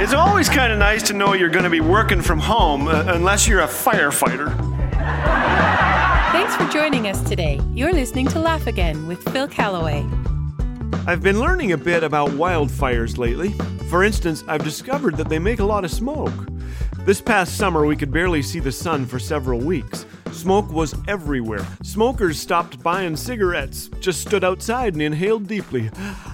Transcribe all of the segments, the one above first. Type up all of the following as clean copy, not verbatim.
It's always kind of nice to know you're going to be working from home, unless you're a firefighter. Thanks for joining us today. You're listening to Laugh Again with Phil Callaway. I've been learning a bit about wildfires lately. For instance, I've discovered that they make a lot of smoke. This past summer, we could barely see the sun for several weeks. Smoke was everywhere. Smokers stopped buying cigarettes, just stood outside and inhaled deeply.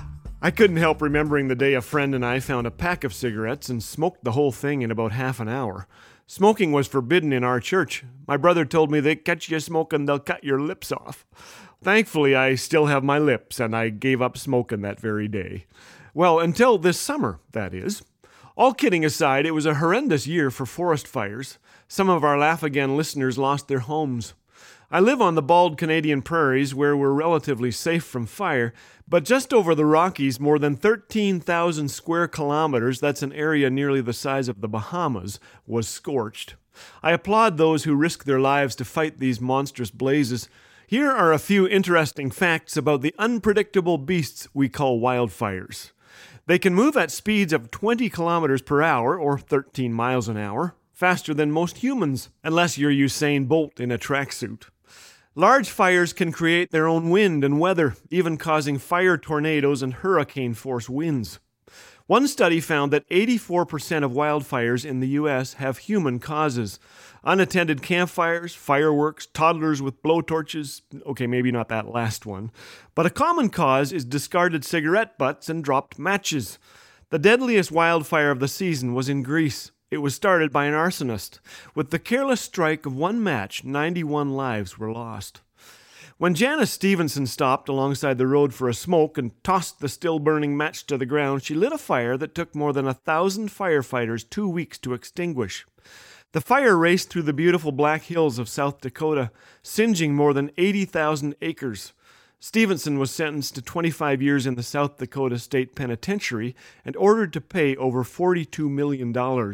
I couldn't help remembering the day a friend and I found a pack of cigarettes and smoked the whole thing in about half an hour. Smoking was forbidden in our church. My brother told me they catch you smoking, they'll cut your lips off. Thankfully, I still have my lips, and I gave up smoking that very day. Well, until this summer, that is. All kidding aside, it was a horrendous year for forest fires. Some of our Laugh Again listeners lost their homes. I live on the bald Canadian prairies where we're relatively safe from fire, but just over the Rockies, more than 13,000 square kilometers, that's an area nearly the size of the Bahamas, was scorched. I applaud those who risk their lives to fight these monstrous blazes. Here are a few interesting facts about the unpredictable beasts we call wildfires. They can move at speeds of 20 kilometers per hour, or 13 miles an hour, faster than most humans, unless you're Usain Bolt in a tracksuit. Large fires can create their own wind and weather, even causing fire tornadoes and hurricane-force winds. One study found that 84% of wildfires in the U.S. have human causes. Unattended campfires, fireworks, toddlers with blowtorches, okay, maybe not that last one. But a common cause is discarded cigarette butts and dropped matches. The deadliest wildfire of the season was in Greece. It was started by an arsonist. With the careless strike of one match, 91 lives were lost. When Janice Stevenson stopped alongside the road for a smoke and tossed the still-burning match to the ground, she lit a fire that took more than 1,000 firefighters 2 weeks to extinguish. The fire raced through the beautiful Black Hills of South Dakota, singeing more than 80,000 acres. Stevenson was sentenced to 25 years in the South Dakota State Penitentiary and ordered to pay over $42 million.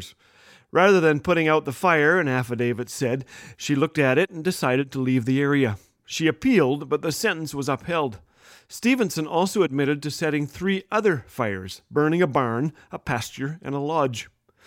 Rather than putting out the fire, an affidavit said, she looked at it and decided to leave the area. She appealed, but the sentence was upheld. Stevenson also admitted to setting 3 other fires, burning a barn, a pasture, and a lodge.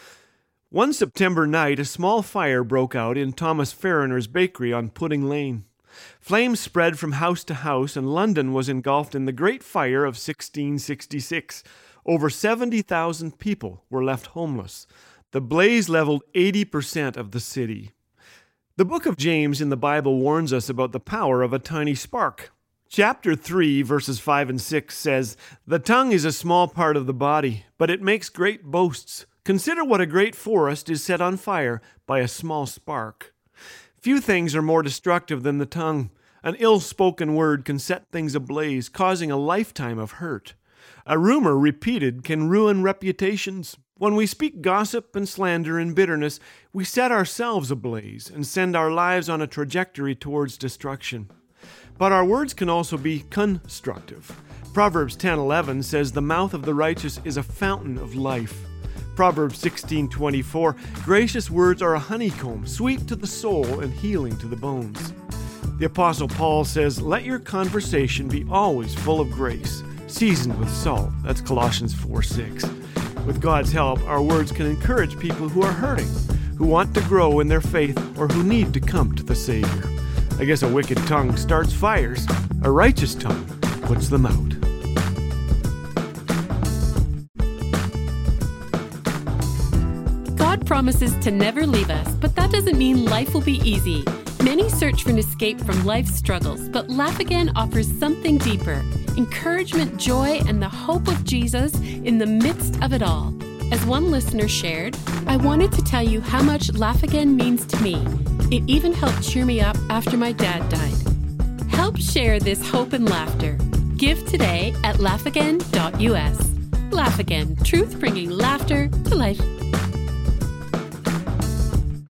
One September night, a small fire broke out in Thomas Farriner's bakery on Pudding Lane. Flames spread from house to house, and London was engulfed in the Great Fire of 1666. Over 70,000 people were left homeless. The blaze leveled 80% of the city. The book of James in the Bible warns us about the power of a tiny spark. Chapter 3, verses 5 and 6 says, "The tongue is a small part of the body, but it makes great boasts. Consider what a great forest is set on fire by a small spark." Few things are more destructive than the tongue. An ill-spoken word can set things ablaze, causing a lifetime of hurt. A rumor repeated can ruin reputations. When we speak gossip and slander and bitterness, we set ourselves ablaze and send our lives on a trajectory towards destruction. But our words can also be constructive. Proverbs 10:11 says, "The mouth of the righteous is a fountain of life." Proverbs 16:24, "Gracious words are a honeycomb, sweet to the soul and healing to the bones." The Apostle Paul says, "Let your conversation be always full of grace, seasoned with salt." That's Colossians 4:6. With God's help, our words can encourage people who are hurting, who want to grow in their faith, or who need to come to the Savior. I guess a wicked tongue starts fires. A righteous tongue puts them out. God promises to never leave us, but that doesn't mean life will be easy. Many search for an escape from life's struggles, but Laugh Again offers something deeper: encouragement, joy, and the hope of Jesus in the midst of it all. As one listener shared, "I wanted to tell you how much Laugh Again means to me. It even helped cheer me up after my dad died." Help share this hope and laughter. Give today at laughagain.us. Laugh Again, truth bringing laughter to life.